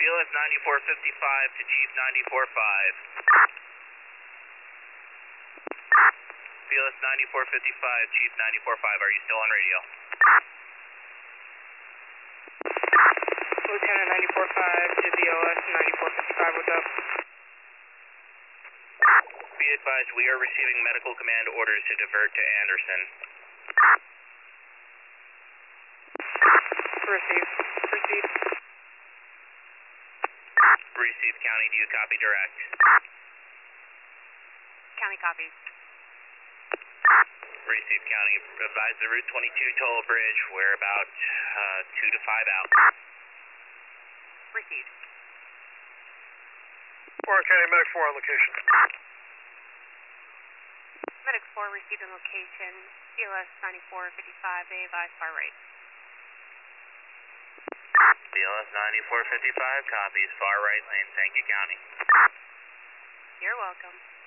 BLS 9455 to Chief 945. BLS 9455, Chief 945, are you still on radio? Lieutenant 945 to BLS 9455, what's up? Be advised, we are receiving medical command orders to divert to Anderson. Received. Proceed. Received, County, do you copy direct? County copies. Received, County, advise the Route 22 toll bridge, we're about 2 to 5 out. Received. Warren County Medic 4 on location. Medic 4 received on location. BLS 9455, they advise far right. BLS 9455 copies, far right lane, thank you, County. You're welcome.